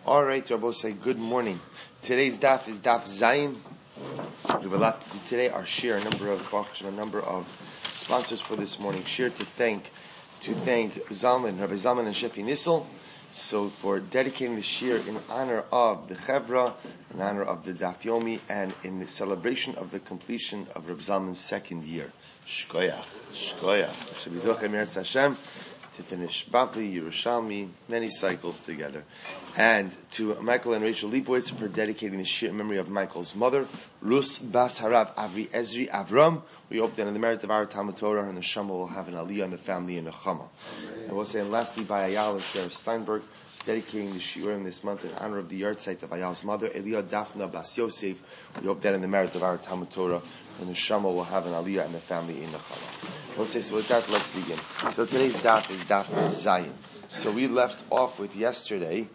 All right, Rabbi say good morning. Today's daf is daf Zayin. We have a lot to do today. Our share, a number of sponsors for this morning. Share to thank Zalman, Rabbi Zalman and Shefi Nissel. So for dedicating the shir in honor of the Chevra, in honor of the Daf Yomi, and in the celebration of the completion of Rabbi Zalman's second year. Shkoyach. Shebizoch Emeretz Hashem. To finish Bavli, Yerushalmi, many cycles together. And to Michael and Rachel Leibowitz for dedicating the shir in memory of Michael's mother, Rus Bas Harav Avri Ezri Avram. We hope that in the merit of our Talmud Torah and the Shema will have an aliyah in the family in the Chama. And we'll say, and lastly, by Ayala and Sarah Steinberg, dedicating the shiurim this month in honor of the yahrzeit of Ayal's mother, Eliah Dafna Bas Yosef. We hope that in the merit of our Talmud Torah and the Shema will have an aliyah in the family in the Chama. We'll say, so with that, let's begin. So today's daf is daf Zayin. So we left off with yesterday.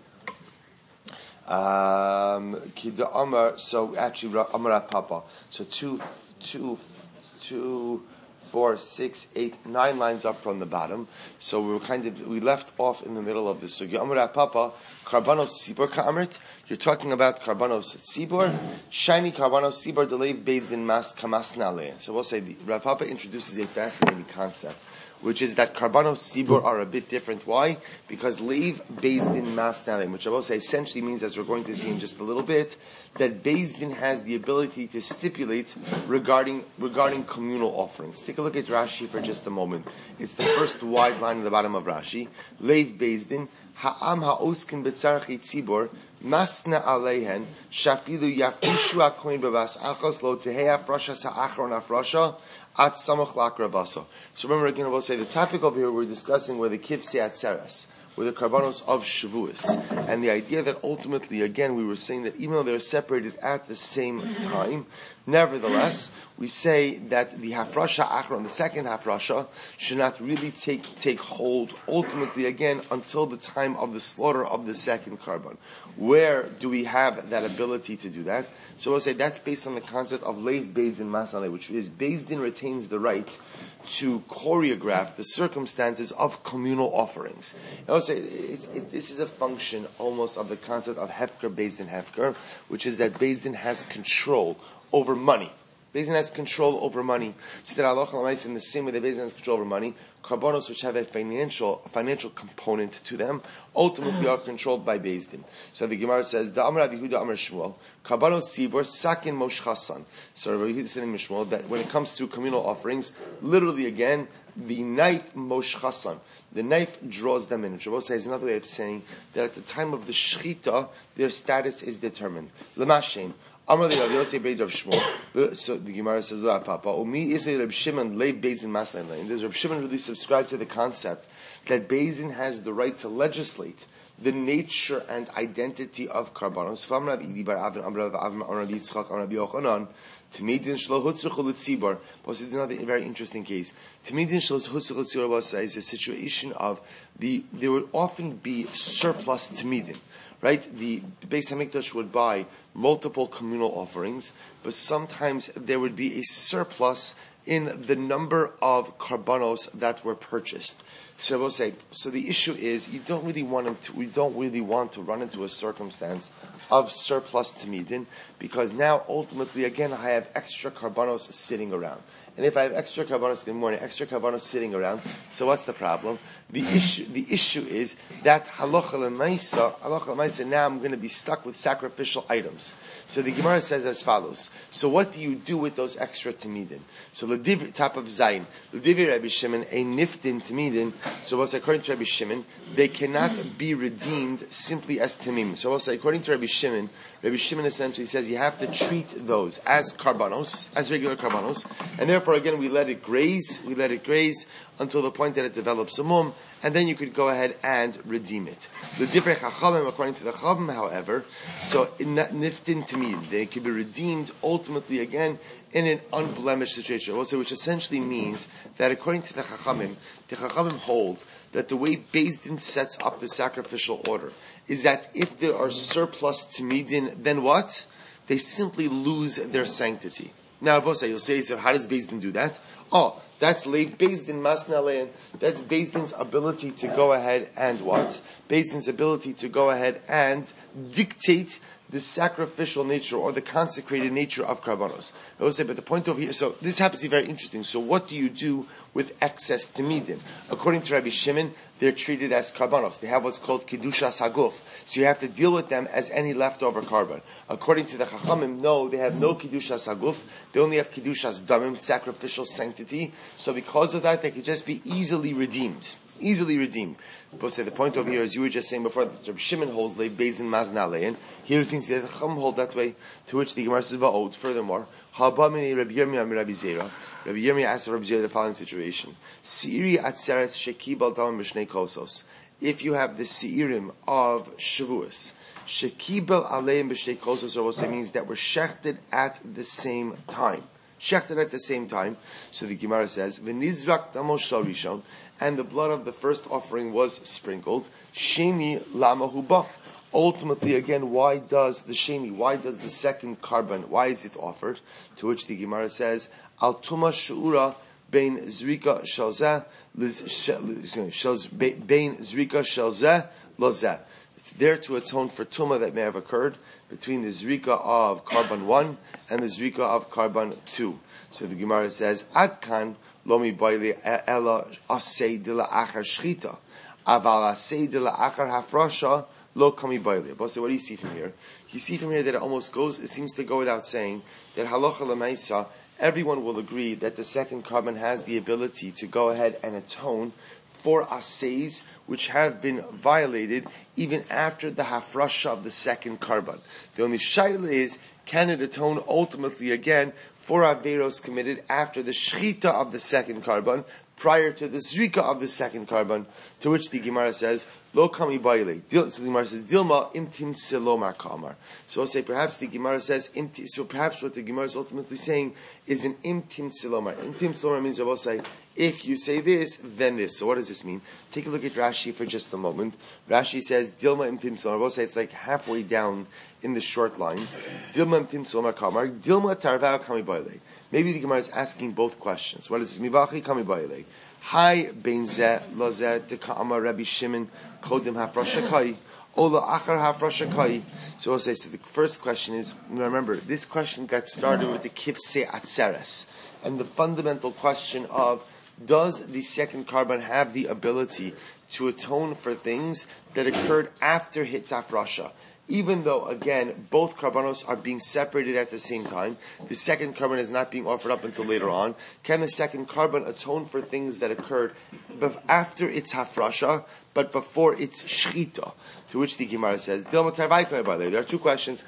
Kida Amar. So actually, Amar Papa. So 2, 4, 6, 8, 9 lines up from the bottom. So we left off in the middle of this. So Amar Papa, Karbanos Sibor Ka'amrit. You're talking about Karbanos Sibor. Shiny Karbanos Sibor Delev Beis Din Mas Kamasna Le. So we'll say Rav Papa introduces a fascinating concept, which is that Karbanos Sibor are a bit different. Why? Because Leiv Beis Din Mas Nale, which I will say essentially means, as we're going to see in just a little bit, that Beis Din has the ability to stipulate regarding communal offerings. Take a look at Rashi for just a moment. It's the first wide line at the bottom of Rashi. Leiv Beis Din Ha'am ha'oskin b'tzarchi tzibor masna aleihen shafilu yafishu ha'koin b'vas achos lo tehei afrasha sa'achron afrasha at samach lakravasa. So remember again, I will say the topic over here we're discussing were the kivsei atzeres, were the karbanos of Shavuos, and the idea that ultimately, again, we were saying that even though they're separated at the same time, nevertheless, we say that the hafrasha achron, the second hafrasha, should not really take hold ultimately again until the time of the slaughter of the second karban. Where do we have that ability to do that? So we'll say that's based on the concept of leiv beis din masale, which is beis din retains the right to choreograph the circumstances of communal offerings. I will say this is a function almost of the concept of hefker beis din hefker, which is that beis din has control over money. Beis din has control over money. So that halacha l'maaseh, in the same way that beis din has control over money, karbanos which have a financial component to them ultimately are controlled by beis din. So the Gemara says, "Da Amar Rabbi Yehuda Amar Shmuel, karbanos sibor sakin moshchasan." So Rabbi Yehuda said in Shmuel that when it comes to communal offerings, literally again, the knife moshchasan, the knife draws them in. Which I will say is another way of saying that at the time of the shechita, their status is determined. L'mashem. So the Gemara says, Papa, is Reb Shimon leiv beis din mas nale? Does Reb Shimon really subscribe to the concept that beis din has the right to legislate the nature and identity of karbanos? But it's another very interesting case. Is a situation of there would often be surplus tamidin. Right? The Beis HaMikdash would buy multiple communal offerings, but sometimes there would be a surplus in the number of karbanos that were purchased. So I will say, so the issue is we don't really want to run into a circumstance of surplus tamidin, because now ultimately again I have extra karbanos sitting around. And if I have extra karbanos sitting around, so what's the problem? The issue is that halacha l'maisa, now I'm going to be stuck with sacrificial items. So the Gemara says as follows. So what do you do with those extra tamidin? So top of Zayin, l'divrei Rabbi Shimon, a niftin tamidin. So what's according to Rabbi Shimon, they cannot be redeemed simply as tamim. So what's according to Rabbi Shimon essentially says you have to treat those as karbanos, as regular karbanos, and therefore again we let it graze until the point that it develops a mum, and then you could go ahead and redeem it. The different chachamim, according to the chachamim, however, so in that niftin tamid, they can be redeemed ultimately again in an unblemished situation. Also, which essentially means that according to the chachamim hold that the way Beis Din sets up the sacrificial order is that if there are surplus tamidin, then what? They simply lose their sanctity. Now, you'll say, so how does Beis Din do that? That's based in Masnalein. That's based in's ability to go ahead and what? Based in's ability to go ahead and dictate the sacrificial nature or the consecrated nature of karbanos. I will say, but the point over here, so this happens to be very interesting. So what do you do with excess tamidim? According to Rabbi Shimon, they're treated as karbanos. They have what's called kedushas haguf. So you have to deal with them as any leftover carbon. According to the Chachamim, no, they have no kedushas haguf. They only have kedushas damim, sacrificial sanctity. So because of that, they could just be easily redeemed. Easily redeemed. But say the point over here, as you were just saying before, that Rabbi Shimon holds lay bezin maznalein. Here it seems that the Chacham hold that way, to which the Gemara says va'od. Furthermore, ha'bamini Rabbi Yirmiyah and Rabbi Zera. Rabbi Yirmiyah asked Rabbi Zera the following situation: Seiri atzeres shekibal dam mishnei kosos. If you have the seirim of Shavuos, shekibal aleim b'shnei kosos, Rabbi means that were shechted at the same time. Shechted at the same time. So the Gemara says, v'nizrak damos shel rishon, and the blood of the first offering was sprinkled. Sheni lama hubah. Ultimately, again, why does the second carbon, why is it offered? To which the Gemara says, al tuma shu'ura bein zrika shalzeh, bein zrika shalzeh lozeh. It's there to atone for tumah that may have occurred between the zrika of carbon 1 and the zrika of carbon 2. So the Gemara says, Adkan lomi baile ela asay de la achar shchita, aval asay de la achar hafrasha lo kami baile. But so what do you see from here? You see from here that it seems to go without saying that halacha l'maisa, everyone will agree that the second carbon has the ability to go ahead and atone for asays which have been violated even after the hafrasha of the second carbon. The only shaila is, can it atone ultimately again for averos committed after the shchita of the second carbon, prior to the zrika of the second carbon? To which the Gemara says, lo kami baile. So the Gemara says, dilma imtim silomar kamar. So I'll say, perhaps the Gemara says, so perhaps what the Gemara is ultimately saying is an imtim silomar. Imtim silomar means, I will say, if you say this, then this. So what does this mean? Take a look at Rashi for just a moment. Rashi says, dilma imtim silomar. I will say it's like halfway down in the short lines. Dilma imtim silomar kamar. Dilma tarvao kami baile. Maybe the Gemara is asking both questions. What is this? Mivachi kami baile. Hi beinzeh lozeh deka'amar Rabbi Shimon kodim hafrashakai ola achar hafrashakai. So I'll say, so the first question is, remember, this question got started with the kifse atzeres, and the fundamental question of, does the second carbon have the ability to atone for things that occurred after hitz hafrasha? Even though, again, both karbanos are being separated at the same time, the second carbon is not being offered up until later on. Can the second carbon atone for things that occurred after its hafrasha, but before its shchita? To which the Gemara says, there are two questions.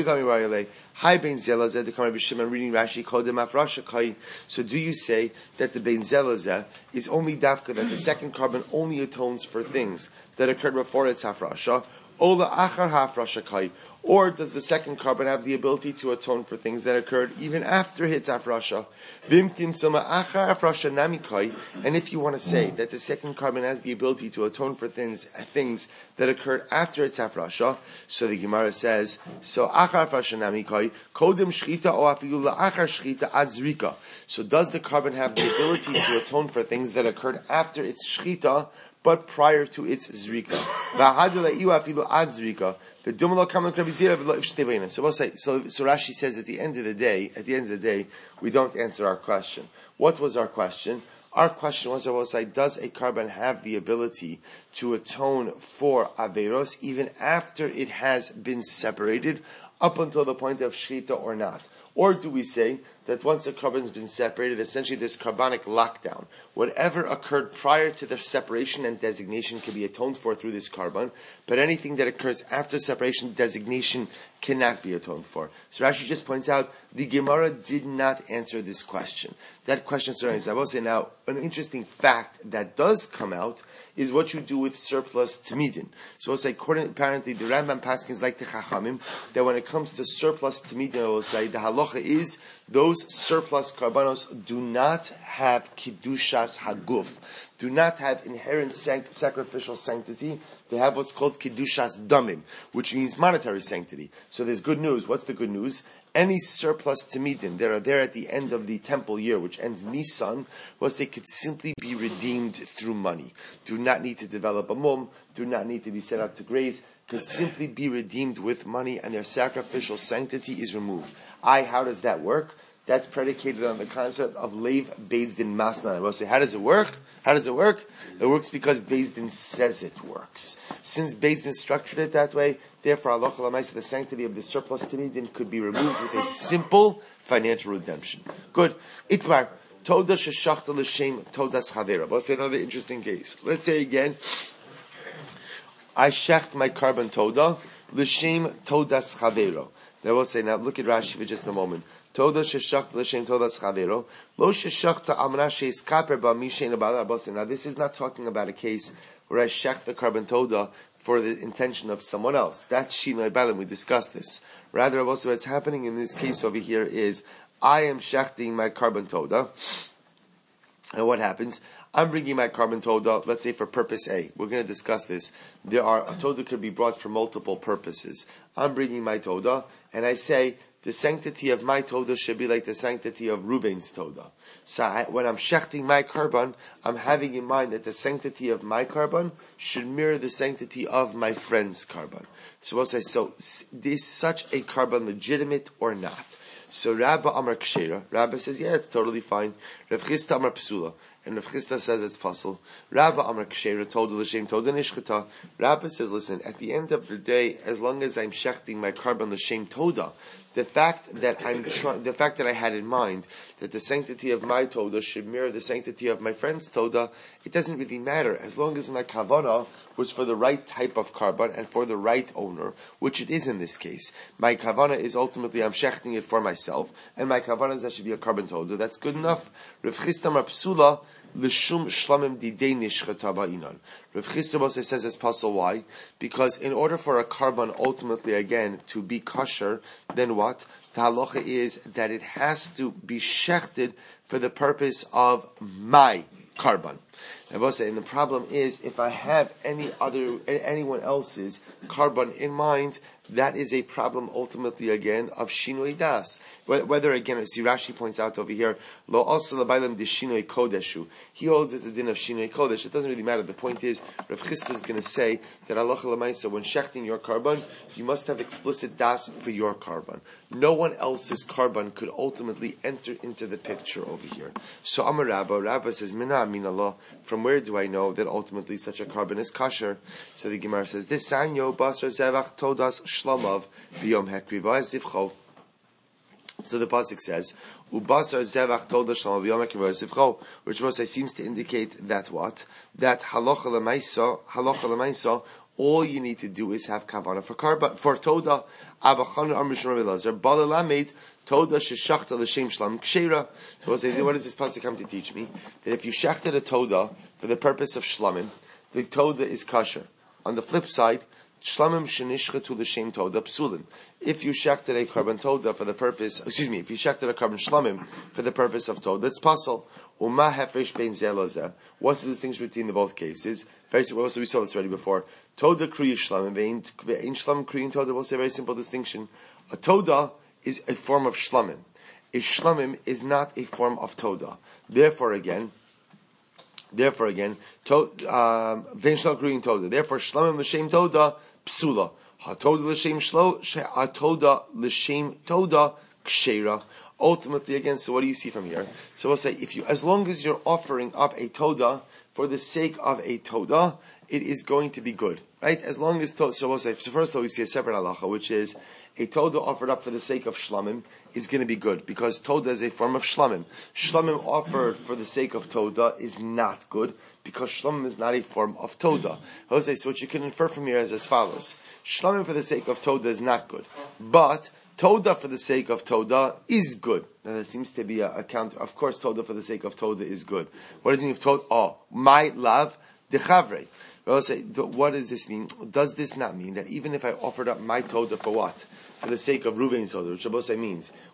Hi bein zelazeh, the Rabbi Shimon reading Rashi, kodem hafrasha kai. So do you say that the bein zelazeh is only dafka, that the second carbon only atones for things that occurred before its hafrasha? Ola achar hafrasha kai, or does the second carbon have the ability to atone for things that occurred even after hits hafrasha? Vimtim sama achar hafrasha nami kai. And if you want to say that the second carbon has the ability to atone for things that occurred after its hafrasha, so the Gemara says, so achar hafrasha nami kai kodem shchita o afiyu la'achar shchita ad zrika. So does the carbon have the ability to atone for things that occurred after its shchita, but prior to its zrika? So we'll say, so Rashi says at the end of the day, we don't answer our question. What was our question? Our question was, I will say, does a carbon have the ability to atone for averos even after it has been separated, up until the point of shchita or not? Or do we say that once a carbon has been separated, essentially this carbonic lockdown, whatever occurred prior to the separation and designation can be atoned for through this carbon, but anything that occurs after separation designation cannot be atoned for? So Rashi just points out, the Gemara did not answer this question. That question surrounds. I will say now, an interesting fact that does come out is what you do with surplus tamidin. So we'll say, apparently the Rambam paskins like the Chachamim, that when it comes to surplus tamidin, I will say, the halacha is, those surplus karbanos do not have kiddushas haguf, do not have inherent sacrificial sanctity. They have what's called kiddushas damim, which means monetary sanctity. So there's good news. What's the good news? Any surplus Tamidin that are there at the end of the temple year, which ends Nisan, was they could simply be redeemed through money. Do not need to develop a mum, do not need to be set up to graze, could simply be redeemed with money, and their sacrificial sanctity is removed. How does that work? That's predicated on the concept of Leiv Beis Din Masna. I will say, how does it work? It works because Beis Din says it works. Since Beis Din structured it that way, therefore, Allah L'Maisa, the sanctity of the surplus Tamidin could be removed with a simple financial redemption. Good. Itmar. Toda sheshachta l'shem todas chavera. Let's say another interesting case. Let's say again, I shecht my carbon toda l'shem todas chavero. Now we'll say, now look at Rashi for just a moment. Toda sheshachta l'shem todas chavero. Lo sheshachta amra she'eskaper ba mishein abala. Now this is not talking about a case where I shecht the carbon toda for the intention of someone else. That's shinoi balim. We discussed this. Rather, also what's happening in this case over here is I am shechting my carbon toda, and what happens? I'm bringing my carbon toda, let's say for purpose A. We're going to discuss this. A toda could be brought for multiple purposes. I'm bringing my toda, and I say the sanctity of my toda should be like the sanctity of Ruvain's toda. So when I'm shechting my carbon, I'm having in mind that the sanctity of my carbon should mirror the sanctity of my friend's carbon. So we'll say, so is such a carbon legitimate or not? So Rabba Amar Kshera, Rabba says, yeah, it's totally fine. Rav Chisda Amar Psula, and Rav Chisda says it's possible. Rabba Amar Kshera, Toda L'Shem, Toda Nishchata. Rabba says, listen, at the end of the day, as long as I'm shechting my carbon L'Shem Toda, the fact that I had in mind that the sanctity of my Toda should mirror the sanctity of my friend's Toda, it doesn't really matter, as long as my kavanah was for the right type of carbon and for the right owner, which it is in this case. My kavanah is ultimately I'm shechting it for myself, and my kavanah is that should be a carbon toda. That's good enough. Rav Chisda Amar Psula l'shum shlamim didei nishchata ba'inan. Rav Chisda also says it's possible. Why? Because in order for a carbon ultimately again to be kosher, then what? The halacha is that it has to be shechted for the purpose of my carbon. And the problem is, if I have anyone else's carbon in mind, that is a problem ultimately again of shinoi das. Whether again, as Rashi points out over here, lo asa l'baylam de shinoi kodeshu. He holds it's a din of shinoi kodesh. It doesn't really matter. The point is, Rav Chisda is going to say that halacha l'maisa, when shechting your carbon, you must have explicit das for your carbon. No one else's carbon could ultimately enter into the picture over here. So Amar Rabba says, Mina min Allah. From where do I know that ultimately such a carbon is kosher? So the Gemara says, this sanyo basar zevach todas shlamav biyom hekriva zivcho. So the pasuk says, "Ubasar zevach todas shlamav biyom hekriva zivcho," which most seems to indicate that what? That halacha l'maisa, all you need to do is have kavanah for carbon for toda. Abachan Amrishon Rabbi Balalamid Toda sheshachta l'shem shlam kshera. So what does this pasuk come to teach me? That if you shechted a toda for the purpose of shlamim, the toda is kosher. On the flip side, shlamim shenishchetu l'shem toda psulin. If you shechted a carbon toda for the purpose, if you shechted a carbon shlamim for the purpose of toda, it's pasul. Uma hefresh bein zelazeh. What's the distinction between the both cases? Very simple. Also, we saw this already before. Toda kriya shlamim vein shlam kriyin toda. We'll say a very simple distinction. A toda is a form of shlamim. A shlamim is not a form of toda. Therefore again, vein shlam kriyin toda. Therefore, shlamim l'shem toda psula. Ha-toda l'shem shlo. Ha-toda l'shem toda kshera. Ultimately, again, so what do you see from here? So we'll say, as long as you're offering up a toda for the sake of a toda, it is going to be good, right? As long as so we'll say, so first of all, we see a separate halacha, which is a toda offered up for the sake of shlamim is going to be good because toda is a form of shlamim. Shlamim offered for the sake of toda is not good because shlamim is not a form of toda. Jose, so what you can infer from here is as follows: shlamim for the sake of toda is not good, but toda for the sake of toda is good. Now there seems to be a counter. Of course, toda for the sake of toda is good. What does it mean if toda? Oh, my love, dechavre. Well, say, what does this mean? Does this not mean that even if I offered up my toda for what? For the sake of Ruvain's toda, which Shabbos means,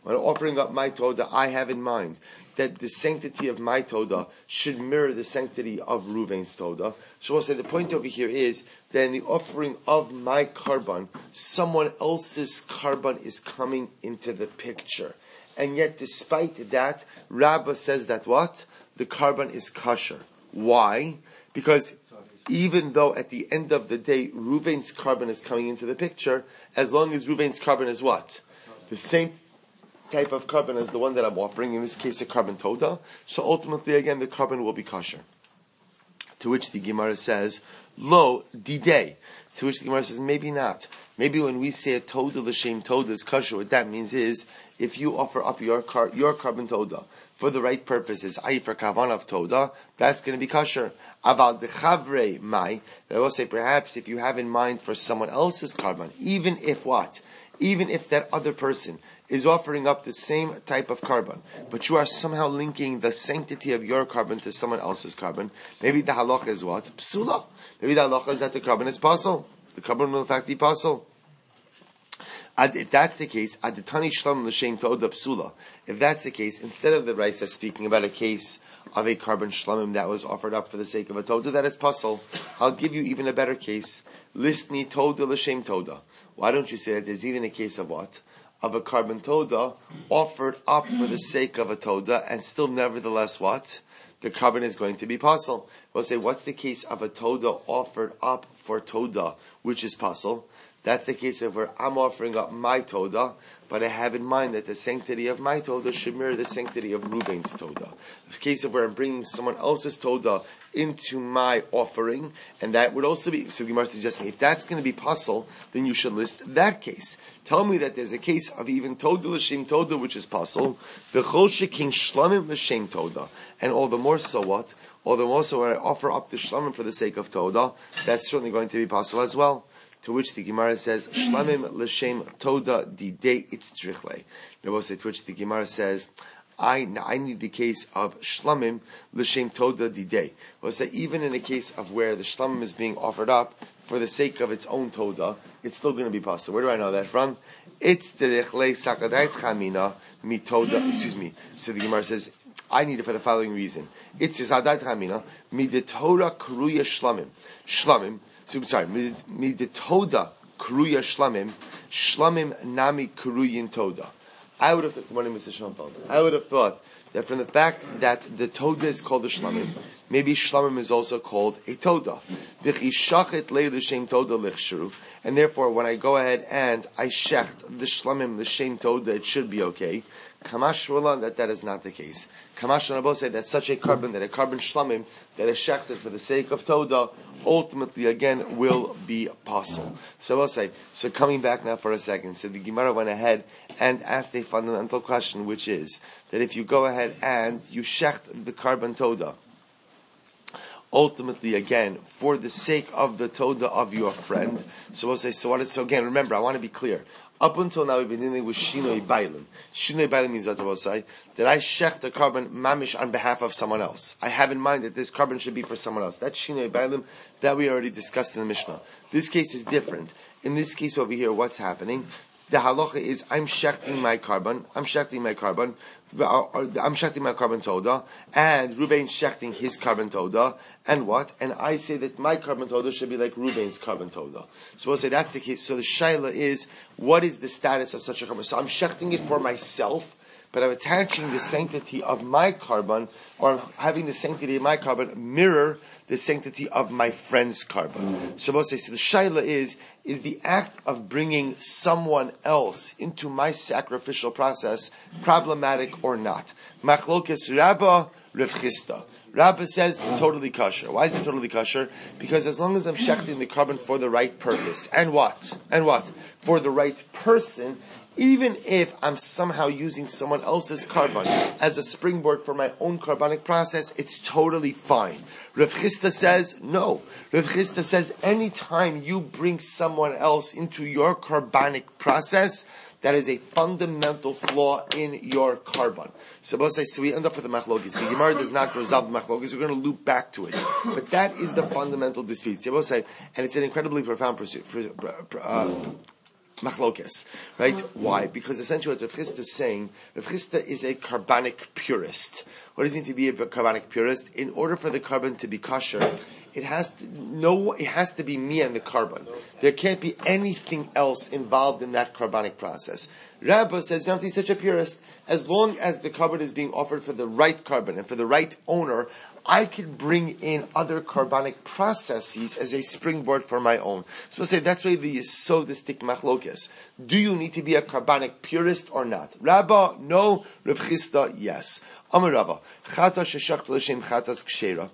when offering up my Toda, I have in mind that the sanctity of my Toda should mirror the sanctity of Ruvain's Toda. So we'll say the point over here is that in the offering of my Karban, someone else's Karban is coming into the picture. And yet despite that, Rabbah says that what? The Karban is kosher. Why? Because even though at the end of the day, Ruvain's Karban is coming into the picture, as long as Ruvain's Karban is what? The same type of Karban as the one that I'm offering, in this case a Karban Toda, so ultimately again the Karban will be kosher. To which the Gemara says, Lo didei. To which the Gemara says, maybe not. Maybe when we say a Toda l'shem Toda is kosher, what that means is, if you offer up your Karban Toda for the right purposes, i.e. for kavan of Toda, that's going to be kosher. Aval dechavrei mai. I will say perhaps if you have in mind for someone else's Karban, even if what? Even if that other person is offering up the same type of Karban, but you are somehow linking the sanctity of your Karban to someone else's Karban, maybe the halacha is what? Psula. Maybe the halacha is that the Karban is pasul. The Karban will in fact be pasul. If that's the case, aditani shlam l'shem toda psula. If that's the case, instead of the Raisa speaking about a case of a Karban shlamim that was offered up for the sake of a Toda that is pasul, I'll give you even a better case. Listni Toda l'shem Toda. Why don't you say that there's even a case of what? Of a Karban Toda offered up for the sake of a Toda, and still nevertheless what? The Karban is going to be pasul. We'll say, what's the case of a Toda offered up for Toda, which is pasul? That's the case of where I'm offering up my Toda, but I have in mind that the sanctity of my Toda should mirror the sanctity of Ruvain's Toda. It's a case of where I'm bringing someone else's Toda into my offering, and that would also be, so the Gemara is suggesting, if that's going to be pasul, then you should list that case. Tell me that there's a case of even Toda l'shem Toda, which is pasul, v'chol shekin shlamim l'shem Toda, and all the more so what? All the more so where I offer up the shlamim for the sake of Toda, that's certainly going to be pasul as well. To which the Gemara says, Shlamim l'shem Toda didei itzrichle. To which the Gemara says, I need the case of Shlamim l'shem Toda didei. We'll say, even in a case of where the Shlamim is being offered up for the sake of its own Toda, it's still going to be possible. Where do I know that from? Itzrichle sakadait chamina mitoda, excuse me. So the Gemara says, I need it for the following reason. Itzrichle chamina midetoda kruya shlamim. Shlamim, so I'm sorry, midetoda kruya shlamim nami kruyin toda. I would have thought that from the fact that the Toda is called the shlamim, maybe shlamim is also called a Toda. And therefore, when I go ahead and I shecht the shlamim, the shem Toda, it should be okay. Kamash Rolan, that is not the case. Kamash Rolan say that such a Karban, that a Karban shlamim, that is shechted for the sake of Toda, ultimately again will be possible. So we'll say, so coming back now for a second, so the Gemara went ahead and asked a fundamental question, which is, that if you go ahead and you shecht the Karban Toda, ultimately again, for the sake of the Toda of your friend, so we'll say, so again, remember, I want to be clear. Up until now, we've been dealing with Shinoi Bailim. Shinoi Bailim means what I will say, that I shech the Karban mamish on behalf of someone else. I have in mind that this Karban should be for someone else. That's Shinoi Bailim that we already discussed in the Mishnah. This case is different. In this case over here, what's happening? The halacha is I'm shechting my Karban Toda, and Ruvain shechting his Karban Toda, and what? And I say that my Karban Toda should be like Ruvain's Karban Toda. So we'll say that's the case. So the shaila is, what is the status of such a Karban? So I'm shechting it for myself, but I'm attaching the sanctity of my Karban, or I'm having the sanctity of my Karban mirror the sanctity of my friend's Karban. So we'll say, so the shaila is the act of bringing someone else into my sacrificial process problematic or not? Machlokes Rabba Rav Chisda. Rabba says totally kosher. Why is it totally kosher? Because as long as I'm shechting the Karban for the right purpose, and what? For the right person, even if I'm somehow using someone else's Karban as a springboard for my own Karbanic process, it's totally fine. Rav Chisda says, no. Rav Chisda says, anytime you bring someone else into your Karbanic process, that is a fundamental flaw in your Karban. So we end up with the machlokes. The Gemara does not resolve the machlokes. We're going to loop back to it. But that is the fundamental dispute. And it's an incredibly profound machlokes, right? Why? Because essentially what Rav Chisda is saying, Rav Chisda is a carbonic purist. What does it mean to be a carbonic purist? In order for the carbon to be kosher, it has to be me and the carbon. There can't be anything else involved in that carbonic process. Rabba says, you don't have to be such a purist. As long as the carbon is being offered for the right carbon and for the right owner, I can bring in other carbonic processes as a springboard for my own. So we'll say that's really the yesodistic machlokes. Do you need to be a carbonic purist or not? Rabba, no. Rav Chisda, yes. Amar Rabba, chata sheshachta l'shem chatas kshera.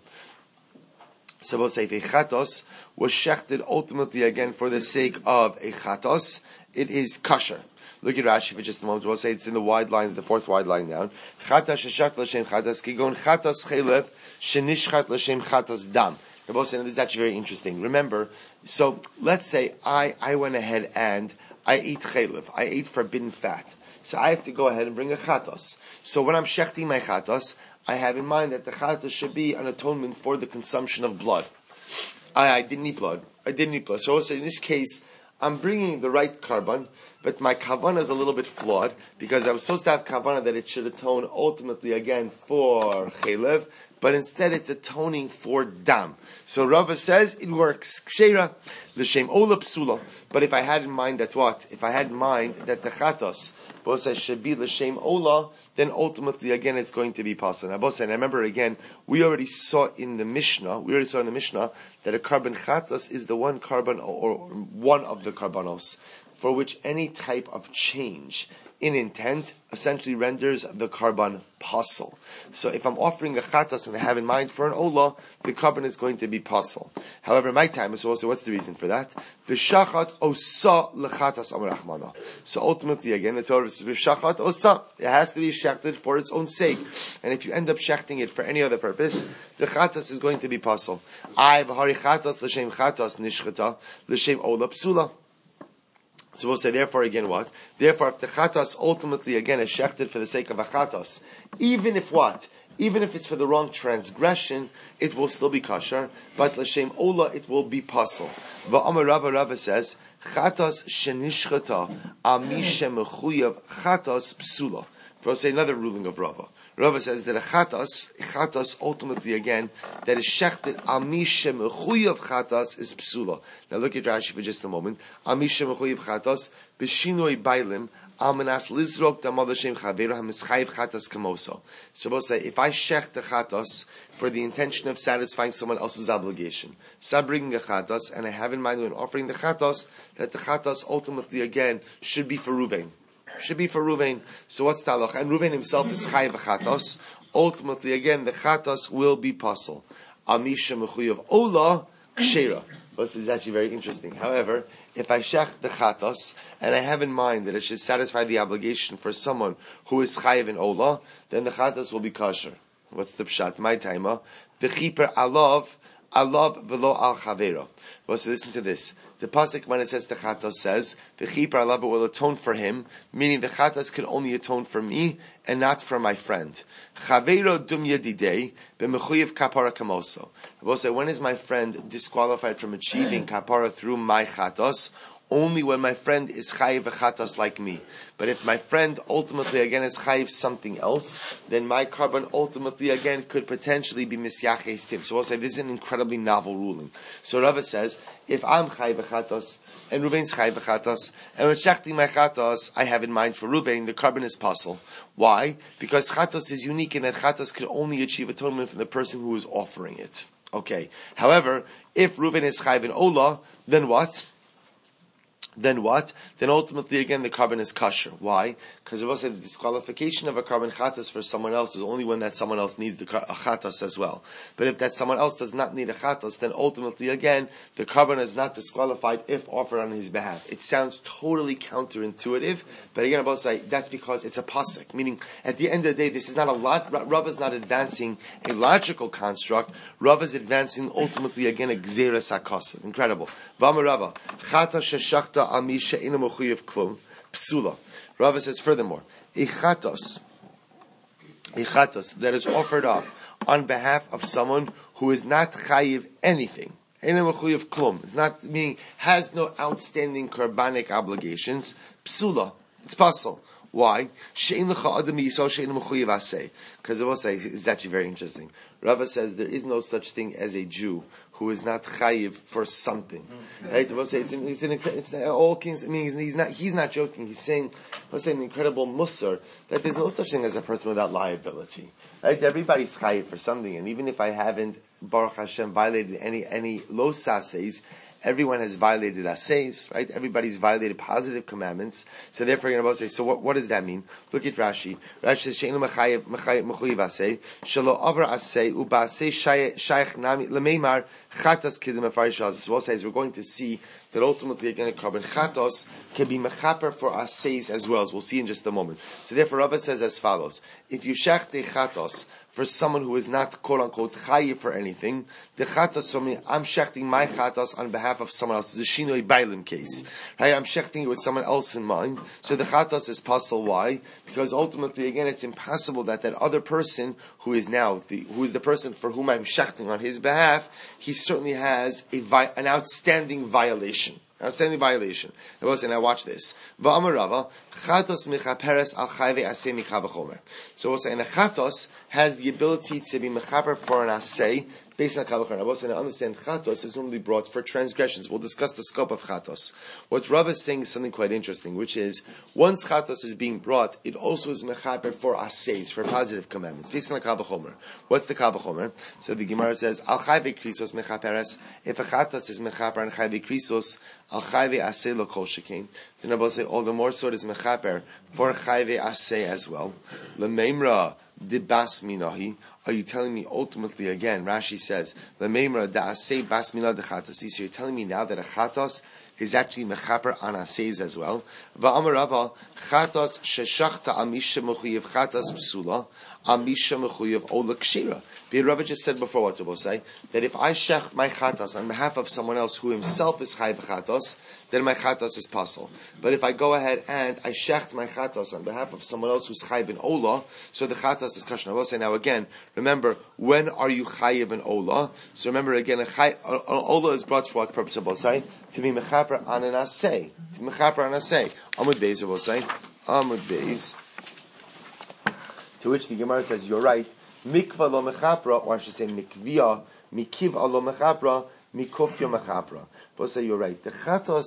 So we'll say if a chatos was shechted ultimately again for the sake of a chatos, it is kosher. Look at Rashi for just a moment. We'll say it's in the wide lines, the fourth wide line down. Chatas sheshachta l'shem chatas kigon chatas chelev shenishchat l'shem chatas dam. We'll say this is actually very interesting. Remember, so let's say I went ahead and I ate chelev. I ate forbidden fat. So I have to go ahead and bring a chatos. So when I'm shechting my chatos, I have in mind that the chatos should be an atonement for the consumption of blood. I didn't eat blood. So also in this case, I'm bringing the right carbon, but my kavanah is a little bit flawed because I was supposed to have kavanah that it should atone ultimately again for chelev, but instead it's atoning for dam. So Rava says it works. Kshera, the shem ola psula. But if I had in mind that what? If I had in mind that the chatos both says should be the shem ola, then ultimately again it's going to be possible. Now both say, and I remember again, we already saw in the Mishnah that a carbon chatos is the one carbon or one of the carbonos for which any type of change in intent essentially renders the carbon pasul. So if I'm offering a chatas and I have in mind for an olah, the carbon is going to be pasul. However, my time is also, what's the reason for that? V'shachat osa lechatas amar Achmana. So ultimately, again, the Torah is v'shachat osa. It has to be shechted for its own sake. And if you end up shechting it for any other purpose, the chatas is going to be pasul. I v'hari chatas l'shem chatas nishchata l'shem olah psula. So we'll say, therefore, again, what? Therefore, if the chatas ultimately, again, is shechted for the sake of a chatas, even if what? Even if it's for the wrong transgression, it will still be kosher, but l'shem ola, it will be pasul. Va'amar Rava says, chatas shenishchata ami shemechuyav chatas psula. We'll say another ruling of Rava. Rava says that a chatas ultimately again, that is shechted ami shemechuyav chatas is psula. Now look at Rashi for just a moment. Ami shemechuyav chatas b'shinoi bailim almanas lizrok damad Hashem chaveru hamischayiv chatas kamoso. So we'll say if I shech the chatas for the intention of satisfying someone else's obligation, so I'm bringing a chatas and I have in mind when offering the chatas that the chatas ultimately again should be for Ruvain. So what's the halacha? And Ruvain himself is chayiv chatos. Ultimately, again, the chatos will be pasul. Amisha mechuyav ola kshera. This is actually very interesting. However, if I shech the chatos and I have in mind that it should satisfy the obligation for someone who is chayiv in ola, then the chatos will be kosher. What's the pshat? My timer. V'chiper alav v'lo al chavero. Well, so listen to this. The pasuk when it says the chatas says the chipar alav will atone for him, meaning the chatas can only atone for me and not for my friend. Chaveiro dum yedidei b'mechuyev kapara kamoso. We'll say when is my friend disqualified from achieving kapara through my chatas? Only when my friend is chayiv chatas like me. But if my friend ultimately again is chayiv something else, then my carbon ultimately again could potentially be misyaches tim. So we'll say this is an incredibly novel ruling. So Rava says, if I'm chayiv chatas and Ruvain's chayiv chatas, and when shechting my chatas, I have in mind for Ruvain, the carbon is pasul. Why? Because chatas is unique in that chatas could only achieve atonement from the person who is offering it. Okay. However, if Ruvain is chayiv in olah, then what? Then what? Then ultimately again the carbon is kosher. Why? Because it was the disqualification of a carbon chatas for someone else is only when that someone else needs a chatas as well. But if that someone else does not need a chatas, then ultimately again the carbon is not disqualified if offered on his behalf. It sounds totally counterintuitive, but again I will say that's because it's a pasuk. Meaning at the end of the day, this is not a lot. Rav is not advancing a logical construct. Rav is advancing ultimately again a gzeras hakasa. Incredible. V'amar Rava chata sheshachta amisha ina mechuyev klum psula. Rava says furthermore, a chatos that is offered up on behalf of someone who is not chayiv anything, Eina mechuyev klum. It's not meaning has no outstanding karbanic obligations. Psula. It's possible. Why? Because I will say it's actually very interesting. Rava says there is no such thing as a Jew who is not chayiv for something. Right? I will say it's all kings. I mean, he's not joking. He's saying, let's say, an incredible musar that there's no such thing as a person without liability. Right? Everybody's chayiv for something, and even if I haven't Baruch Hashem violated any lo sases, everyone has violated assays, right? Everybody's violated positive commandments. So therefore, you're going to say, so what does that mean? Look at Rashi. Rashi says, "She'enu mechuyev asay, shelo avar asay u'ba'asay shaykh nami lemeimar chatas kidem afarish hazas." So we'll say, we're going to see that ultimately, again, a carbon chatos can be mechaper for assays as well, as we'll see in just a moment. So therefore, Rava says as follows: if you shechte chatos for someone who is not quote unquote chayiv for anything, the chatos for me, I'm shechting my chatos on behalf of someone else. It's a shinoi bailim case, right? I'm shechting it with someone else in mind. So the chatos is puzzle. Why? Because ultimately, again, it's impossible that other person who is now who is the person for whom I'm shechting on his behalf, he certainly has an outstanding violation. Outstanding violation. I will say, now watch this. Va'amar Rava, chatos mechaperes al chayve asay mikha v'chomer. So we'll say, and a chatos has the ability to be mechaper for an asay based on kavachomer. I will say, now understand, chatos is normally brought for transgressions. We'll discuss the scope of chatos. What Rava is saying is something quite interesting, which is, once chatos is being brought, it also is mechaper for asays, for positive commandments, based on kavachomer. What's the kavachomer? So the Gemara says, al chayve krisos mechaperes. If a chatos is mechaper and chayve krisos, al chayve asay lo kol shekain. Then I will say, all the more so it is mechaper for chayve asay as well. Lemeimra dibas minahi. Are you telling me ultimately again? Rashi says, "Lemeimra da asay bas mina de chatos." So you're telling me now that a chatos is actually mechaper on asays as well. Va'amar Rava, chatos sheshachta amisha mechuyev chatos psula, amisha mechuyev ola kshira. But Rava just said before, what we'll say, that if I shecht my chatos on behalf of someone else who himself is chayv chatos, then my chatos is pasul. But if I go ahead and I shecht my chatos on behalf of someone else who's chayv in ola, so the chatos is kashna. I will say now again, remember, when are you chayv in ola? So remember again, ola is brought for what purpose? I will say, to be mechaper on an asay. To be mechaper on an asay. Amud Beis, I will say. Amud Beis. To which the Gemara says, you're right. Mikva lo mechapra, or I should say mikvia, mikiv lo mechapra, mikufya mechapra. We'll say, you're right. The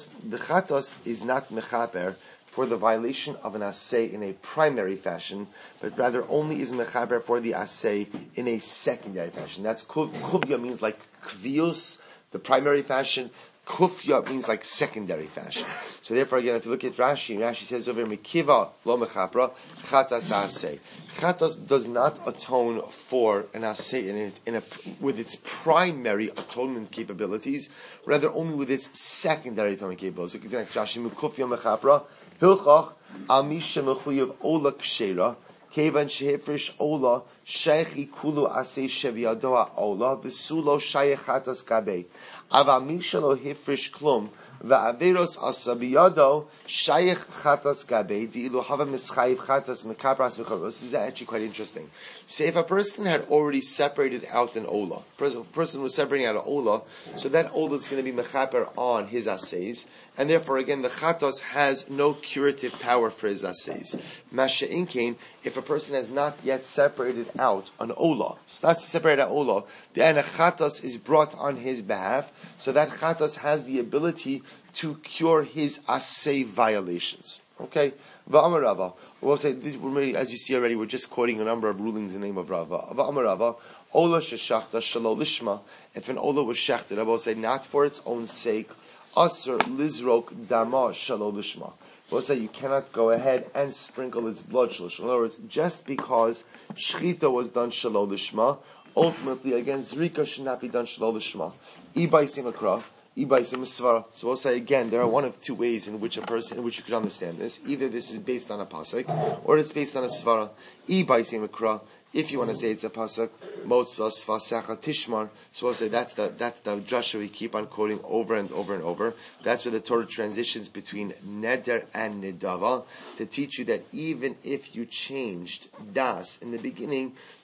chatos is not mechaper for the violation of an asay in a primary fashion, but rather only is mechaper for the asay in a secondary fashion. That's kuvya means like kvius, the primary fashion. Kufya means like secondary fashion. So therefore, again, if you look at Rashi says over Mikiva lo mechapra chatas asay. Chatas does not atone for an asay with its primary atonement capabilities, rather only with its secondary atonement capabilities. Look at the next Rashi. Mikufya mechapra hilchach amisha mechuyev ola kshera. Kevan shehefresh ola sheikhi kulu asay sheviadoa ola v'sulo shayech chatas kabei. Avamishalo hifrish klum va'averos asabiyado shayich chatas gabe di'ilu hava mischayiv chatas mekapras v'chavos. This is actually quite interesting. Say if a person had already separated out an ola, a person was separating out an ola, so that ola is going to be mechaper on his assays, and therefore again the chatos has no curative power for his assays. Masha inkain, if a person has not yet separated out an ola, so that's to separate out ola, then a chatos is brought on his behalf. So that chatas has the ability to cure his assay violations. Okay? Va'amar Rava. We'll say, as you see already, we're just quoting a number of rulings in the name of Rava. Va'amar Rava. Ola sheshachta shelo lishma. If an ola was shechted, I will say, not for its own sake, asr lizrok dama shelo lishma. We'll say you cannot go ahead and sprinkle its blood shelo lishma. In other words, just because shchita was done shelo lishma, ultimately, again, zrika should not be done shelo lishma. Ibaisim akra, ibaisim svara. So we'll say again, there are one of two ways in which you could understand this. Either this is based on a pasuk, or it's based on a svara. Ibaisim akra. If you want to say it's a pasuk, motza svasecha tishmar. So we'll say that's the drasha we keep on quoting over and over and over. That's where the Torah transitions between neder and nedava to teach you that even if you changed das in the beginning,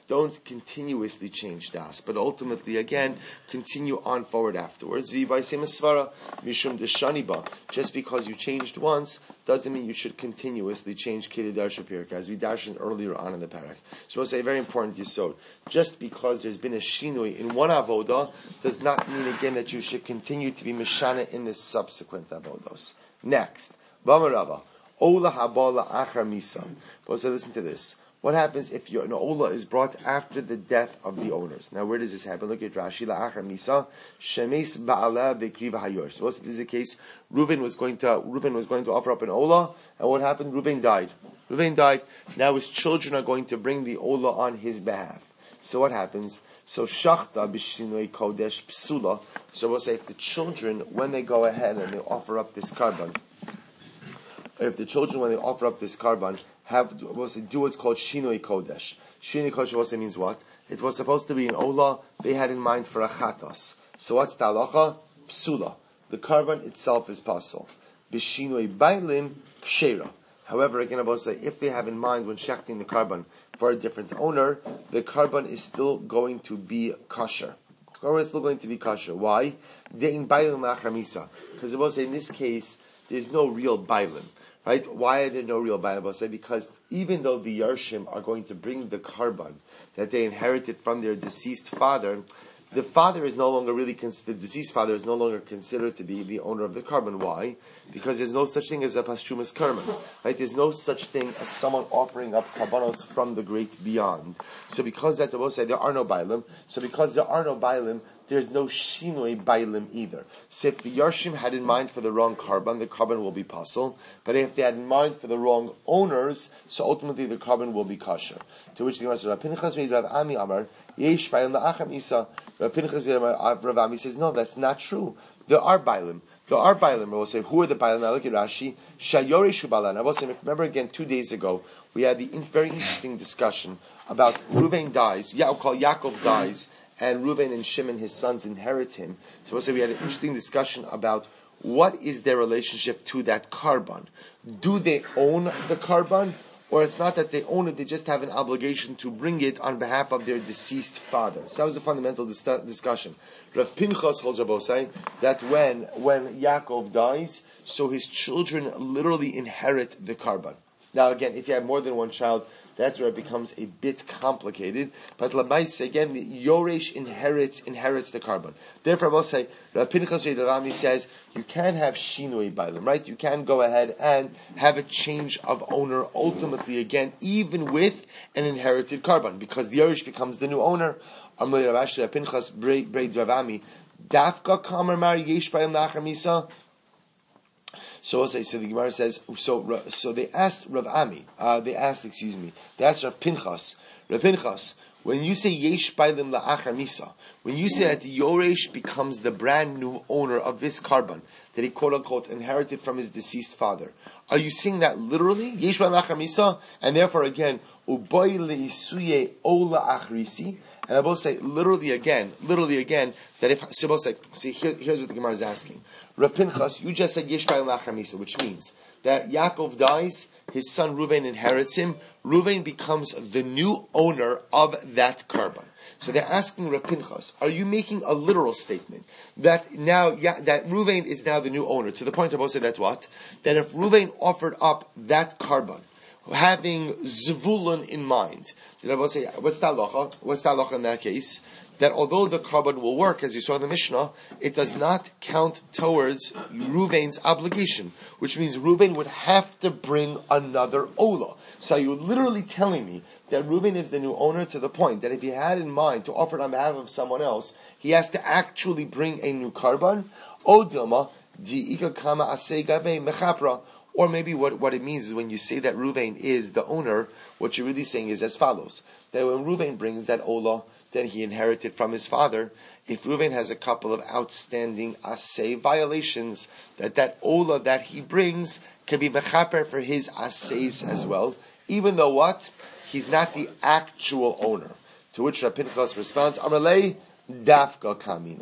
don't continuously change das, but ultimately, again, continue on forward afterwards. Just because you changed once, doesn't mean you should continuously change Kidei Darsha Pirik, as we darshan earlier on in the parak. So we'll say a very important yisod. Just because there's been a shinui in one avodah, does not mean again that you should continue to be mishana in the subsequent avodos. Next, Bamarava, Ola Habala Achar Misa. We'll say, listen to this. What happens if an ola is brought after the death of the owners? Now, where does this happen? Look at Rashi. La'achar misa shemes ba'ala v'kriva hayosh. So, this is the case. Reuven was going to offer up an ola, and what happened? Reuven died. Now his children are going to bring the ola on his behalf. So what happens? So shachta b'shinoi kodesh psula. So we'll say if the children, when they go ahead and they offer up this carbon, do what's called Shinoi Kodesh. Shinoi Kodesh also means what? It was supposed to be an Ola they had in mind for a Chatos. So what's the halacha? Psula. The carbon itself is pasul. B'shinoi Bailim Kshera. However, again, I will say, if they have in mind when shechting the carbon for a different owner, the carbon is still going to be kosher. The carbon is still going to be kosher. Why? De'in Bailim La'achar Misa. Because I will say, in this case, there's no real Bailim. Right? Why are there no real Bailim? Say because even though the Yarshim are going to bring the carbon that they inherited from their deceased father, the father is no longer the deceased father is no longer considered to be the owner of the carbon. Why? Because there's no such thing as a posthumous carbon. Right? There's no such thing as someone offering up carbonos from the great beyond. So because that, I will say, there are no Bailim. So because there are no Bailim, there's no shinoi bailim either. So if the Yarshim had in mind for the wrong carbon, the carbon will be pasul. But if they had in mind for the wrong owners, so ultimately the carbon will be kosher. To which the Gemara says, Rav Pinchas made Rav Ami Amar, Yesh bailim la'achar Isa. Rav Pinchas Rav Ami says, no, that's not true. There are bailim. We'll say, who are the bailim? Now look at Rashi. Shayoreshu balan. I will say, remember again, 2 days ago, we had the very interesting discussion about Reuven dies, Yaakov dies, and Reuven and Shimon, his sons, inherit him. So we'll say we had an interesting discussion about what is their relationship to that carbon. Do they own the carbon? Or it's not that they own it, they just have an obligation to bring it on behalf of their deceased father. So that was a fundamental discussion. Rav Pinchas holds Rabosai that when Yaakov dies, so his children literally inherit the carbon. Now again, if you have more than one child, that's where it becomes a bit complicated. But Lamais, again, the Yoresh inherits the carbon. Therefore, I will say, Rav Pinchas Rami says, you can have Shinui by them, right? You can go ahead and have a change of owner ultimately, again, even with an inherited carbon, because the Yoresh becomes the new owner. Rav Pinchas Ravami, Dafka Kamer Mar Yesh Bayim Nachar Misa. So we'll say, so the Gemara says, so they asked Rav Ami, they asked Rav Pinchas, when you say Yesh Bailim La'achar Misa, when you say that the Yoresh becomes the brand new owner of this carbon, that he quote unquote inherited from his deceased father, are you saying that literally? Yesh Bailim La'achar Misa, and therefore again, Uboy Le'isuye Ola Achrisi, and I will say literally again, that if, so we'll say, see, here's what the Gemara is asking. Rav Pinchas, you just said Yesh Bailim La'achar Misa, which means that Yaakov dies, his son Reuven inherits him, Reuven becomes the new owner of that carbon. So they're asking Rav Pinchas, are you making a literal statement that now, that Reuven is now the new owner? To the point I will say that what? That if Reuven offered up that carbon, having Zvulun in mind, then I will say, what's the halacha? What's the halacha in that case? That although the carbon will work, as you saw in the Mishnah, it does not count towards Reuven's obligation, which means Reuven would have to bring another Ola. So you're literally telling me that Reuven is the new owner to the point that if he had in mind to offer it on behalf of someone else, he has to actually bring a new carbon. O Dilma, Di'ika Kama Asei Gabe Mechapra. Or maybe what it means is when you say that Reuven is the owner, what you're really saying is as follows. That when Reuven brings that Ola, then he inherited from his father. If Reuven has a couple of outstanding asay violations, that Ola that he brings can be mechaper for his asays as well, even though what? He's not the actual owner. To which Rav Pinchas responds, Amalei Dafka Kamina.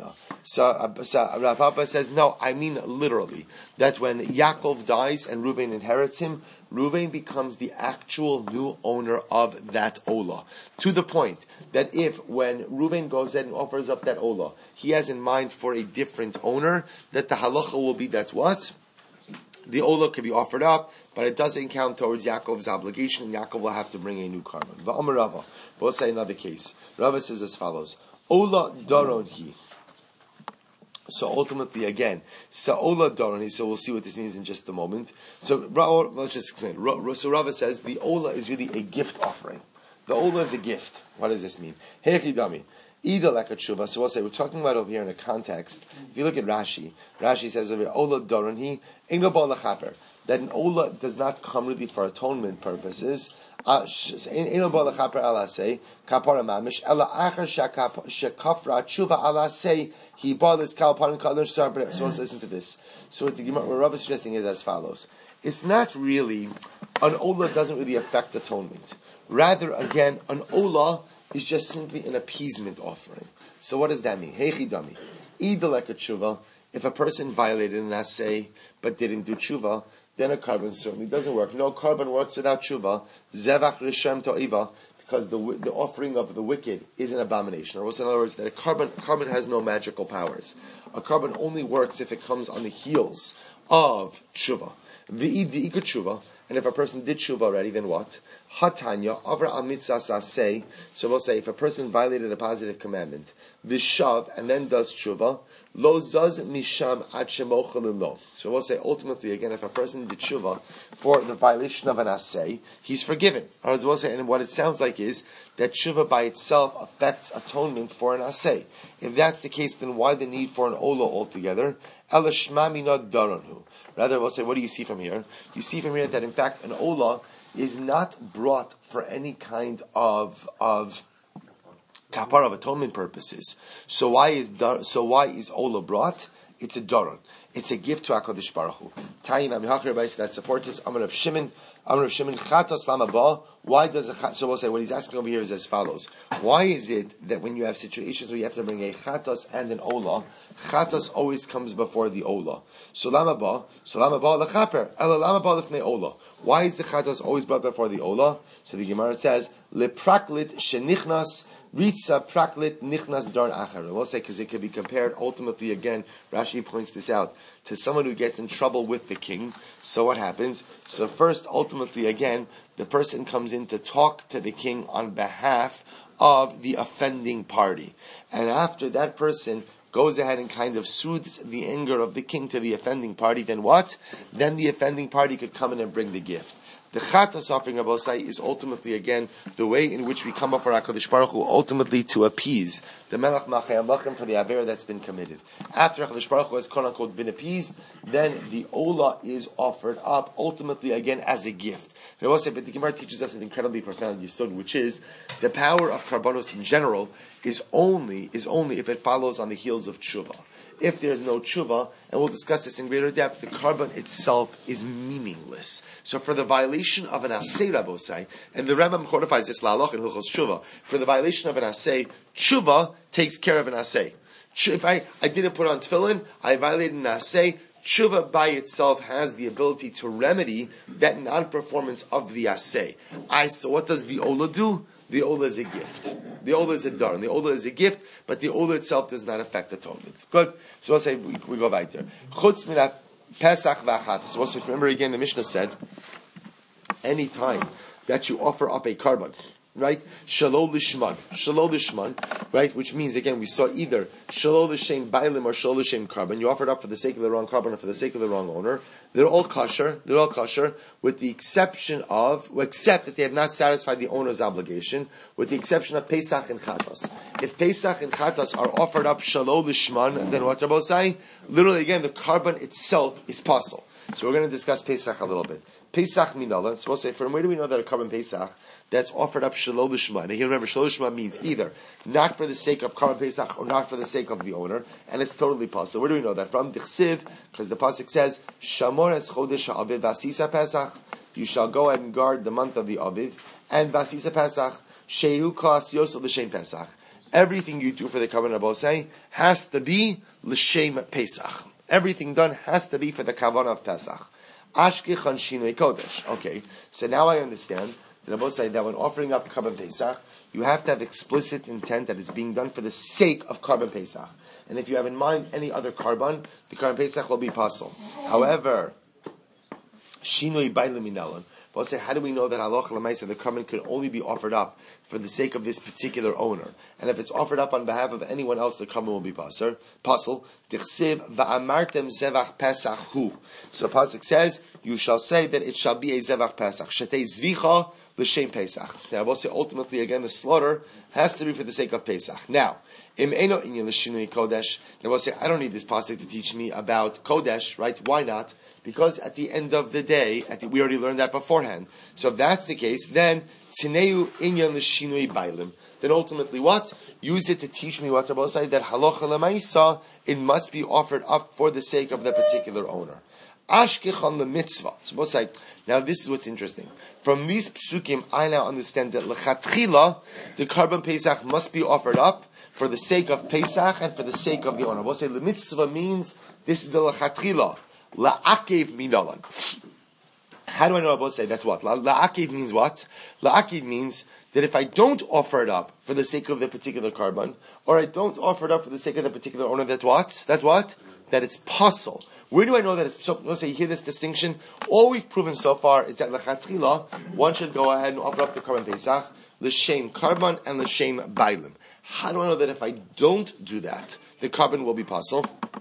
So Rav Papa says, no, I mean literally. That when Yaakov dies and Reuven inherits him, Reuven becomes the actual new owner of that Olah. To the point that if when Reuven goes in and offers up that Olah, he has in mind for a different owner, that the halacha will be that's what? The Olah could be offered up, but it doesn't count towards Yaakov's obligation, and Yaakov will have to bring a new carbon. V'amar Rava. We'll say another case. Rava says as follows. Olah daron hi. So ultimately, again, Sa'ola Dorani, so we'll see what this means in just a moment. So let's just explain. So Rava says the Ola is really a gift offering. The Ola is a gift. What does this mean? Hechidami. Ida like a tshuva. So we'll say, we're talking about over here in a context. If you look at Rashi says over here, Ola Dorani, Engo Ba Lachaper. That an Ola does not come really for atonement purposes. So let's listen to this. So what Rav is suggesting is as follows. It's not really, an Olah doesn't really affect atonement. Rather, again, an Olah is just simply an appeasement offering. So what does that mean? Heichidami. Either like a tshuva, if a person violated an asay but didn't do tshuva, then a carbon certainly doesn't work. No carbon works without tshuva. Zevach rishem to'iva, because the offering of the wicked is an abomination. Or in other words, that a carbon has no magical powers. A carbon only works if it comes on the heels of tshuva. V'idi ika tshuva, and if a person did tshuva already, then what? Hatanya avra amitzas asay. So we'll say if a person violated a positive commandment, vishav, and then does tshuva. Lo zaz misham ad shemochel. So we'll say ultimately again, if a person did tshuva for the violation of an asay, he's forgiven. Or as we'll say, and what it sounds like is that tshuva by itself affects atonement for an asay. If that's the case, then why the need for an olah altogether? Ela shma mina daranhu. Rather, we'll say, what do you see from here? You see from here that in fact an olah is not brought for any kind of kapara of atonement purposes. So why is Olah brought? It's a daron. It's a gift to HaKadosh Baruch Hu. Tayin Amihachar that supports us. Amar of Shimon Chatas Lamaba. Why does so we'll say what he's asking over here is as follows. Why is it that when you have situations where you have to bring a Chatas and an Olah, Chatas always comes before the Olah? So Lamaba lechaper. Ela Lamaba lefnei Olah. Why is the Chatas always brought before the Olah? So the Gemara says, Lepraklit shenichnas Ritza praklit nichnas dar achar. We'll say because it could be compared ultimately again. Rashi points this out to someone who gets in trouble with the king. So what happens? So first, ultimately again, the person comes in to talk to the king on behalf of the offending party, and after that person goes ahead and kind of soothes the anger of the king to the offending party, then what? Then the offending party could come in and bring the gift. The Chatas offering, Rabbi Say, is ultimately, again, the way in which we come up for HaKadosh Baruch Hu, ultimately to appease the Melech Machai HaMachim for the Avera that's been committed. After HaKadosh Baruch Hu has quote unquote been appeased, then the Olah is offered up, ultimately, again, as a gift. Rabbi Say, but the Gemara teaches us an incredibly profound yesod, which is the power of Karbanos in general is only if it follows on the heels of Tshuva. If there's no tshuva, and we'll discuss this in greater depth, the carbon itself is meaningless. So for the violation of an asay, Rabosai, and the Rambam codifies this la'aloch in Hilchos Tshuva, for the violation of an asay, tshuva takes care of an asay. If I didn't put on tefillin, I violated an asay, tshuva by itself has the ability to remedy that non-performance of the asay. So what does the Olah do? The Olah is a gift. The Olah is a dar, and the Olah is a gift, but the Olah itself does not affect atonement. Good. So we'll say we go right there. Chutz minat Pesach v'achat. So also remember again, the Mishnah said, any time that you offer up a carbon, right? Shalol lishman, right? Which means again we saw either shalol l'shem bailim or shalol l'shem carbon. You offered up for the sake of the wrong carbon or for the sake of the wrong owner. They're all kosher, with the exception of, except that they have not satisfied the owner's obligation, with the exception of Pesach and Chatas. If Pesach and Chatas are offered up shalol lishman, then what Rabbi say? Literally again, the carbon itself is possible. So we're going to discuss Pesach a little bit. Pesach minala. So we'll say, from where do we know that a carbon Pesach that's offered up shalol l'shma? Now here remember, shalol l'shma means either not for the sake of carbon Pesach or not for the sake of the owner, and it's totally possible. Where do we know that from? Dichsiv, because the pasuk says, Shamor es chodesh ha'aviv vasisa Pesach. You shall go and guard the month of the Aviv, and vasisa Pesach shehu kas yosel l'shem Pesach. everything you do for the Kavanah Bosei has to be l'shem Pesach. Everything done has to be for the Kavanah of Pesach. Ashkechan Shinui Kodesh. Okay, so now I understand that Bosei that when offering up Karban Pesach, you have to have explicit intent that it's being done for the sake of Karban Pesach. And if you have in mind any other Karban, the Karban Pesach will be possible. However, Shinui Bailim Minalan. But say, how do we know that halacha l'maisa the karban could only be offered up for the sake of this particular owner? And if it's offered up on behalf of anyone else, the karban will be pasul. Tichsiv va'amartem zevach pesach hu. So pasuk says, you shall say that it shall be a zevach pesach. Shetei zvicha l'shem pesach. Now, I will say ultimately again, the slaughter has to be for the sake of Pesach. Now, im eno inyan l'shinui kodesh. Now, I will say, I don't need this pasuk to teach me about kodesh, right? Why not? Because at the end of the day, we already learned that beforehand. So if that's the case, then tineu inyan l'shinui bailim. Then ultimately what? Use it to teach me what Rabbi said, that halacha l'maisa, it must be offered up for the sake of the particular owner. Ashkechan l'mitzvah. So both say, now this is what's interesting. From these psukim, I now understand that l'chatchila, the Karban Pesach must be offered up for the sake of Pesach and for the sake of the owner. Both say, l'mitzvah means, this is the l'chatchila. La'akev minalan. How do I know about say that's what? La'akev means what? La'akev means that if I don't offer it up for the sake of the particular karban, or I don't offer it up for the sake of the particular owner, that's what? That's what? That it's pasul. Where do I know that it's so? Let's say you hear this distinction. All we've proven so far is that l'chatchila, one should go ahead and offer up the karban pesach, l'shem karban and l'shem bailim. How do I know that if I don't do that, the karban will be pasul?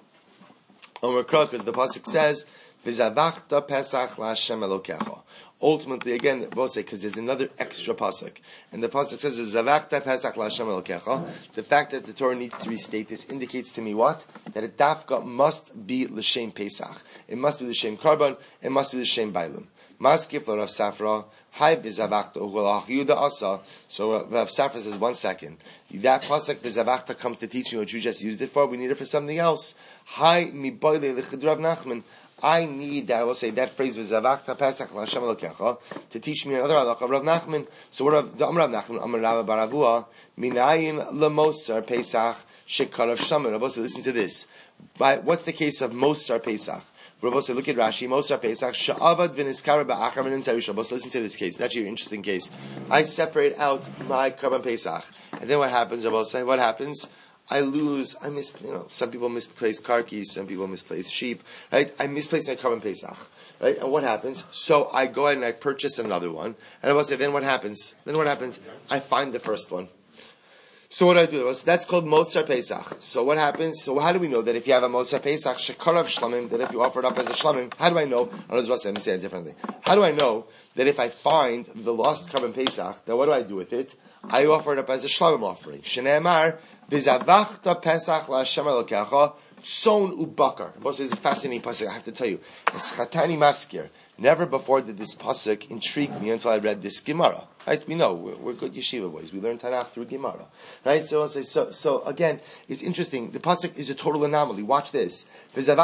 Because the pasuk says, "V'zavachta Pesach laHashem Elokecha." Ultimately, again, we'll say because there's another extra pasuk, and the pasuk says, "V'zavachta Pesach laHashem Elokecha." The fact that the Torah needs to restate this indicates to me what? That a dafka must be l'shem Pesach. It must be l'shem Karban. It must be l'shem Bailim. Maskif Rav Safra. Hi v'zavachta u'golach Yuda asa. So Rav Safra says, 1 second. That pasuk v'zavachta comes to teach you what you just used it for. We need it for something else. Hi mi boile l'chid Rav Nachman. I need that. I will say that phrase v'zavachta Pesach l'Hashem Elokecha to teach me another halakha of Rav Nachman. So what Rav Nachman Amar Rav Baravua minayin lemosar Pesach shekarav shaman. Rav say, listen to this. What's the case of Mosar Pesach? Rav say, look at Rashi. Mosar Pesach sha'avad v'niskara ba'achar v'nintzayusha. Listen to this case. It's actually an interesting case. I separate out my Karban Pesach, and then what happens? Rav say, what happens? I some people misplace car keys, some people misplace sheep, right? I misplace my Karban Pesach, right? And what happens? So I go ahead and I purchase another one, and I will say, then what happens? I find the first one. So what do I do? That's called Mosar Pesach. So what happens? So how do we know that if you have a Mosar Pesach, Shekarav Shlamim, that if you offer it up as a Shlamim, how do I know? Let me say it differently. How do I know that if I find the lost Karban Pesach, then what do I do with it? I offer it up as a Shlamim offering. Shneimar, V'zavachta Pesach LaHashem Elokecha, Son Ubakar. This is a fascinating pasuk, I have to tell you. It's Chatani Maskir. Never before did this pasuk intrigue me until I read this Gemara. Right? We know, we're good yeshiva boys. We learn Tanakh through Gemara. Right? So again, it's interesting. The pasuk is a total anomaly. Watch this. You shall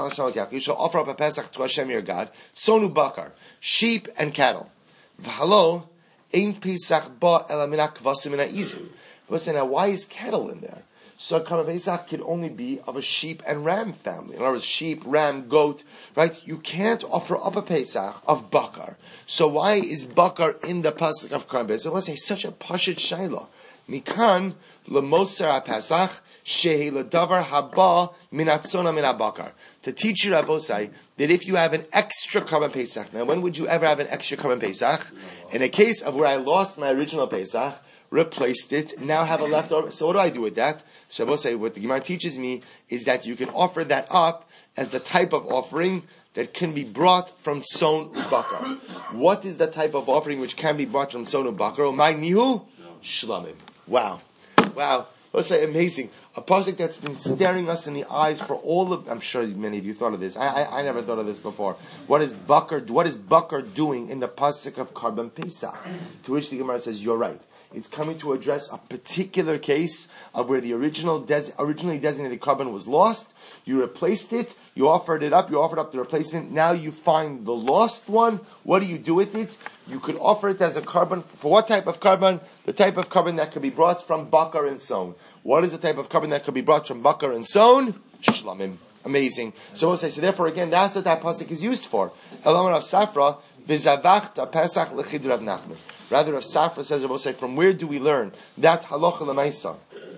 offer up a Pesach to Hashem your God. Sonu bakar. Sheep and cattle. V'halo, ein Pesach ba ela mina kvasim mina izim. Listen, now why is cattle in there? So Karban Pesach could only be of a sheep and ram family. In other words, sheep, ram, goat, right? You can't offer up a Pesach of bakar. So why is bakar in the pasuk of Karban Pesach? I want to say such a pashut shayla. Mikan lemosar Pesach shehi ledavar haba minatzona min bakar. To teach you, Rabbosai, that if you have an extra Karban Pesach, now when would you ever have an extra Karban Pesach? In a case of where I lost my original Pesach, replaced it, now have a leftover. So what do I do with that? So I will say, what the Gemara teaches me is that you can offer that up as the type of offering that can be brought from Son Bakar. What is the type of offering which can be brought from Son Bakar? My nihu shlamim. Wow. Let's say amazing. A pasuk that's been staring us in the eyes for all of, I'm sure many of you thought of this. I never thought of this before. What is bakar doing in the pasuk of Karban Pesach? To which the Gemara says, you're right. It's coming to address a particular case of where the originally designated carbon was lost. You replaced it, you offered up the replacement, now you find the lost one. What do you do with it? You could offer it as a carbon. For what type of carbon? The type of carbon that could be brought from bakar and sown. What is the type of carbon that could be brought from bakar and sown? Shlamim. Amazing. So we'll say, so therefore again, that's what that pasuk is used for. Elamar of Safra, v'zavachta pesach l'chid Rav Nachman. Rather, Rav Safra says, we'll say, from where do we learn that halacha l'maisa?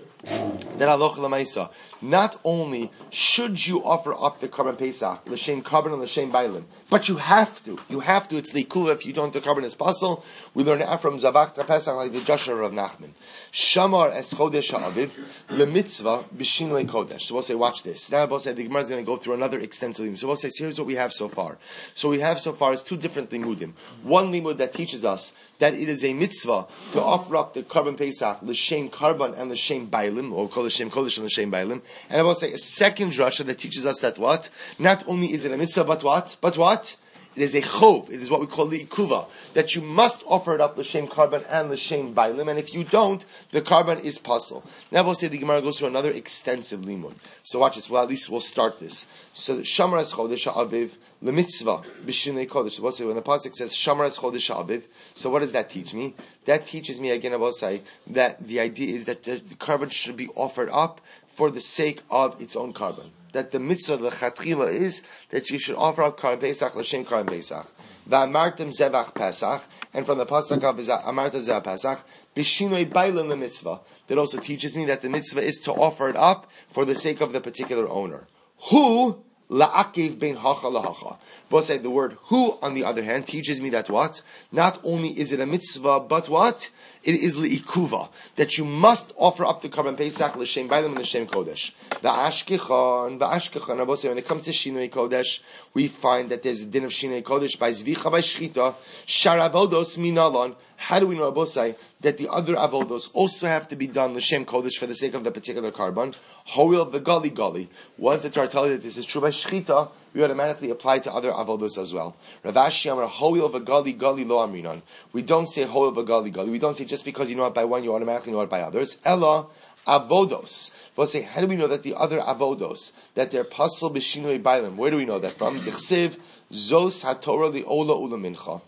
That halacha l'maisa. Not only should you offer up the carbon pesach, l'shem carbon and l'shem bailim, but you have to. It's likuva. If you don't, the carbon is pasul. We learn it from zavachta pesach like the Joshua of Nachman. Shamar es chodesh ha'aviv lemitzvah b'shinui kodesh. So we'll say, watch this. Now we'll say the Gemara is going to go through another extensive limud. So we'll say, here's what we have so far. So we have so far is two different limudim. One limud that teaches us that it is a mitzvah to offer up the carbon pesach, l'shem carbon and l'shem bailim, or call l'shem kodesh and l'shem bailim. And I will say a second drasha that teaches us that what? Not only is it a mitzvah, but what? But what? It is a chov. It is what we call the ikuva. That you must offer it up l'shem carbon and l'shem bailim. And if you don't, the carbon is pasul. Now we'll say the Gemara goes through another extensive limud. So watch this. Well, at least we'll start this. So Shamar es chodesh ha'aviv lemitzvah b'shinei kodesh. We'll say when the pasuk says Shamar es chodesh ha'aviv. So what does that teach me? That teaches me again, I will say, that the idea is that the carbon should be offered up for the sake of its own carbon. That the mitzvah, the chatchila, is that you should offer up carbon pesach, l'shem carbon pesach. V'amartem zevach pesach, and from the pasuk of amartem zevach pesach, b'shinoi bailim the mitzvah. That also teaches me that the mitzvah is to offer it up for the sake of the particular owner. Who? La'akiv bein hacha lahacha. Both say the word who, on the other hand, teaches me that what? Not only is it a mitzvah, but what? It is li'ikuva. That you must offer up the carbon pesach, l'shem bailim and l'shem kodesh. V'ashkechon. Both say when it comes to shinoi kodesh, we find that there's a din of shinoi kodesh by zvicha, by shchita, sharavodos minalon. How do we know, Abosai, that the other avodos also have to be done l'shem kodesh for the sake of the particular carbon? Hoil v'gali gali. Once the Torah tells you that this is true by shchita, we automatically apply to other avodos as well. Rav Ashi Amar hoil v'gali gali lo amrinon. We don't say hoil v'gali gali. We don't say just because you know it by one, you automatically know it by others. Ella avodos. We'll say, how do we know that the other avodos, that they're pasul b'shinui bailim? Where do we know that from? Dichsiv zos haTorah li'ola ula mincha.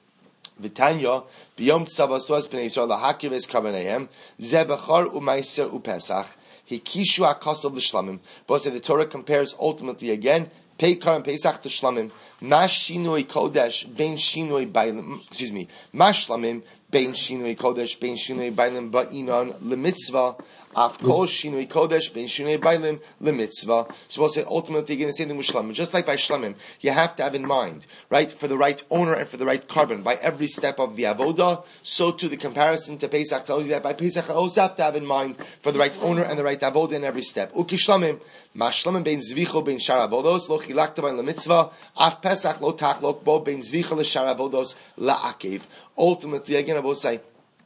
V'tanya b'yom tzavasos b'nei Yisrael lahakir es karbanehem zebachar u'maiser u'pesach hikishu akasel l'shlamim. But the Torah compares ultimately again Peikar and Pesach to Shlamim. Mash shinoi kodesh bein shinoi bailim. Excuse me. Mash shlamim bein shinoi kodesh bein shinoi bailim ba'inon lemitzvah. Af kol shinoi kodesh bein shinoi bailim lemitzvah. So we'll say ultimately again the same thing with Shlamim. Just like by Shlamim, you have to have in mind, right, for the right owner and for the right carbon by every step of the avodah. So to the comparison to Pesach tells you that by Pesach I also have to have in mind for the right owner and the right avodah in every step. Uki Shlamim. Mash shlamim bein zvicho bein shar avodos lo chilakta bein lemitzvah af pesach lo tachlok bo bein zvicho le shar avodos la'akev. Ultimately, again, I will say.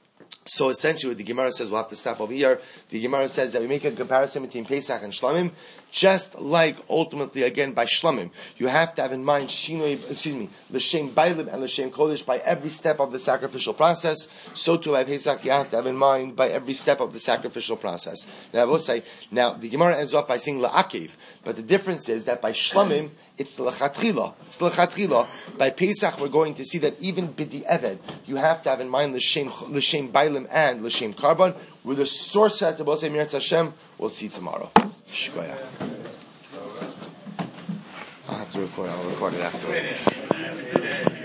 So essentially, what the Gemara says, we'll have to stop over here. The Gemara says that we make a comparison between Pesach and Shlamim, just like ultimately again by Shlamim, you have to have in mind l'shem bailim and l'shem kodesh by every step of the sacrificial process. So too by Pesach, you have to have in mind by every step of the sacrificial process. Now I will say, now the Gemara ends off by saying la'akev, but the difference is that by Shlamim it's the l'chatchila. It's the l'chatchila. By Pesach, we're going to see that even b'di eved, you have to have in mind l'shem bailim and l'shem carbon. With the source at the Bosei Mirat Hashem, we'll see tomorrow. Shkoyah. I'll have to record. I'll record it afterwards.